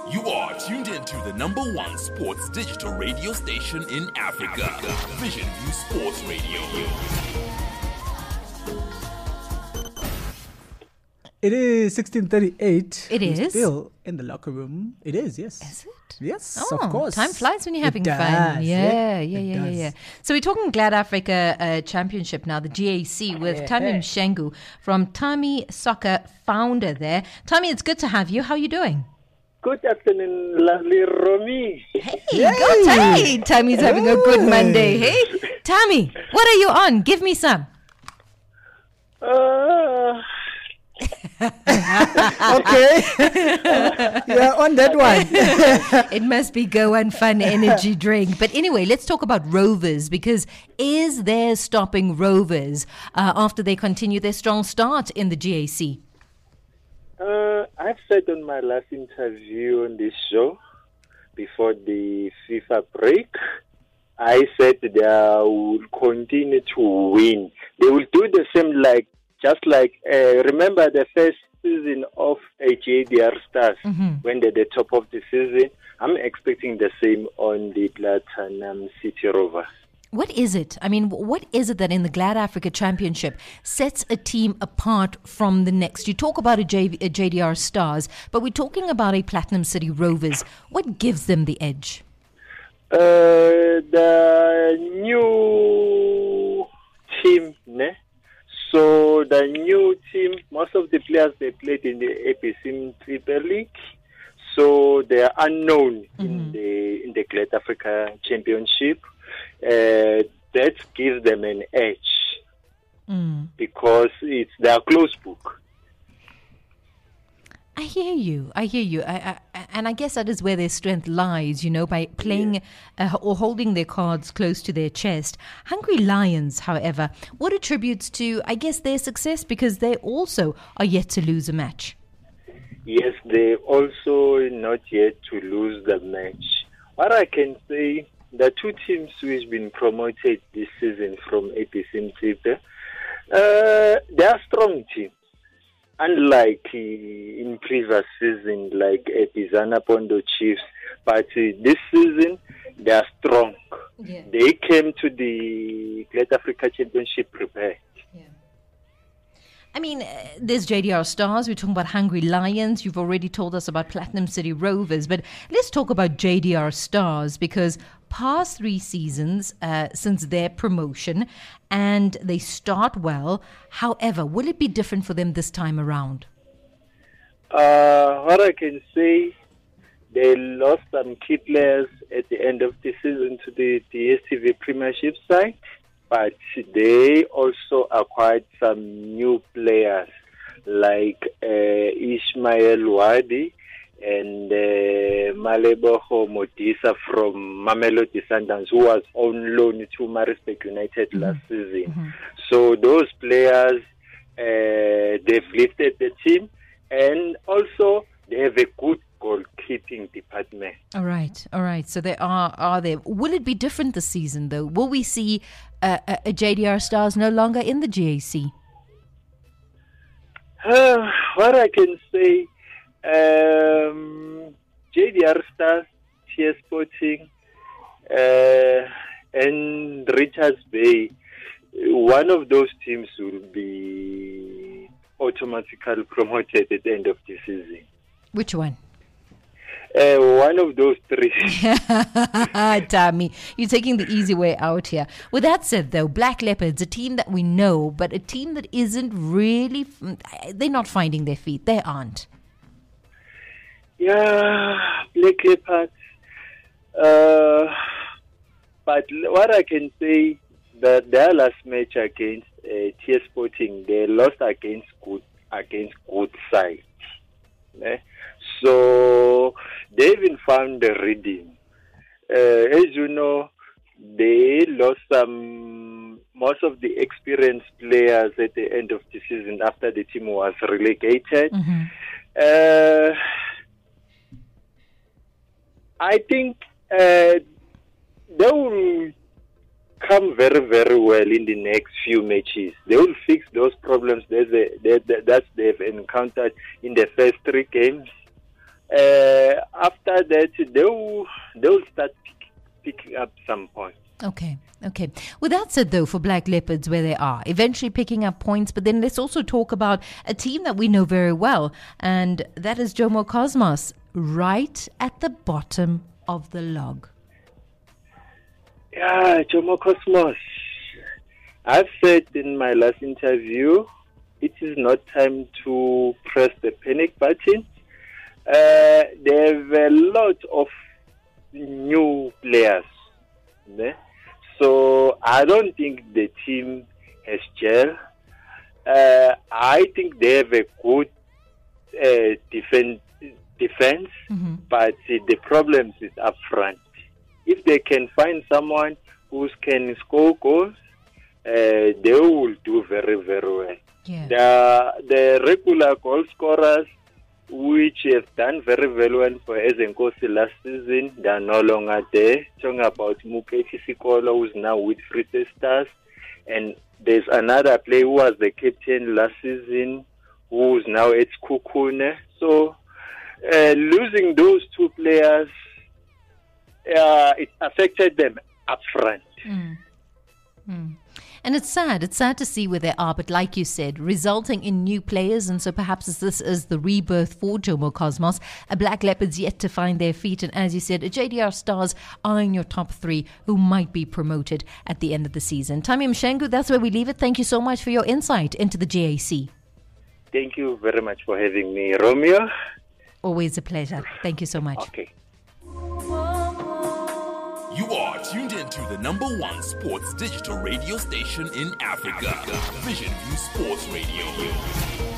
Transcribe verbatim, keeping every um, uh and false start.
You are tuned into the number one sports digital radio station in Africa, Africa. Vision View Sports Radio. It is sixteen thirty-eight. It We're is? still in the locker room. It is, yes. Is it? Yes, Oh, of course. time flies when you're having It fun. does, Yeah, yeah, it yeah, yeah, does. yeah. So we're talking Glad Africa uh, Championship now, the G A C, with Yeah. Tammy Mshengu from Tami Soccer, founder there. Tami, it's good to have you. How are you doing? Good afternoon, lovely Romy. Hey, go Tammy. Tammy's having a good Monday. Hey, Tammy, what are you on? Give me some. Uh, Okay. Yeah, on that one. It must be Go and Fun energy drink. But anyway, let's talk about Rovers, because is there stopping Rovers uh, after they continue their strong start in the G A C? uh, I've said on my last interview on this show, before the FIFA break, I said they will continue to win. They will do the same, like just like, uh, remember the first season of J D R Stars, Mm-hmm. when they're the top of the season. I'm expecting the same on the Platinum City Rovers. What is it? I mean, what is it that in the Glad Africa Championship sets a team apart from the next? You talk about a, J- a J D R Stars, but we're talking about a Platinum City Rovers. What gives them the edge? Uh, the new team, ne? So the new team, most of the players, they played in the A P C M Triple League, so they are unknown Mm-hmm. in the in the Glad Africa Championship. Uh, that gives them an edge Mm. because it's their close book. I hear you. I hear you. I, I, and I guess that is where their strength lies, you know, by playing uh, or holding their cards close to their chest. Hungry Lions, however, what attributes to, I guess, their success, because they also are yet to lose a match. Yes, they also not yet to lose the match. What I can say, the two teams which been promoted this season from A P C M Triple, uh, they are strong teams. Unlike uh, in previous season, like Epizana Pondo Chiefs, but uh, this season they are strong. Yeah. They came to the Glad Africa Championship prepared. I mean, uh, there's J D R Stars. We're talking about Hungry Lions. You've already told us about Platinum City Rovers. But let's talk about J D R Stars, because past three seasons uh, since their promotion, and they start well. However, will it be different for them this time around? Uh, what I can say, they lost some key players at the end of the season to the D S T V Premiership side, but they also acquired some new players like uh, Ishmael Wadi and uh, Maleboho Modisa from Mamelodi Sundowns, who was on loan to Maritzburg United Mm-hmm. last season. Mm-hmm. So those players, uh, they've lifted the team, and also they have a good goalkeeping department. All right, all right. So they are are there. Will it be different this season, though? Will we see uh, a, a J D R Stars no longer in the G A C? Uh, what I can say, um, J D R Stars, T S Sporting, uh, and Richards Bay, one of those teams will be automatically promoted at the end of the season. Which one? Uh, one of those three. Tammy, you're taking the easy way out here. With that said, though, Black Leopards, a team that we know, but a team that isn't really, they're not finding their feet. They aren't. Yeah, Black Leopards. Uh, but what I can say, that their last match against uh, T S Sporting, they lost against good against good side. Eh? So they even found the rhythm. Uh, as you know, they lost some most of the experienced players at the end of the season after the team was relegated. Mm-hmm. Uh, I think uh, they will come very, very well in the next few matches. They will fix those problems that they, that they've encountered in the first three games. Uh, after sure that they'll, they'll start pick, picking up some points. Okay, okay. With that said, though, for Black Leopards, where they are, eventually picking up points, but then let's also talk about a team that we know very well, and that is Jomo Cosmos, right at the bottom of the log. Yeah, Jomo Cosmos. I've said in my last interview, it is not time to press the panic button. Uh, there have a lot of new players. né? So I don't think the team has gel. Uh, I think they have a good uh, defense, defense Mm-hmm. but uh, the problem is up front. If they can find someone who can score goals, uh, they will do very, very well. Yeah. The, the regular goal scorers, which have done very, very well for Ezenkosi last season, they are no longer there. Talking about Muketi Sikolo, who is now with Free State Stars, and there's another player who was the captain last season, who is now at Kukune. So, uh, losing those two players, uh, it affected them up front. Mm. Mm. And it's sad. It's sad to see where they are, but like you said, resulting in new players. And so perhaps this is the rebirth for Jomo Cosmos. A Black Leopards yet to find their feet. And as you said, a J D R Stars are in your top three who might be promoted at the end of the season. Tami Mshengu, that's where we leave it. Thank you so much for your insight into the J A C. Thank you very much for having me, Romeo. Always a pleasure. Thank you so much. Okay. You are tuned into the number one sports digital radio station in Africa, Vision View Sports Radio.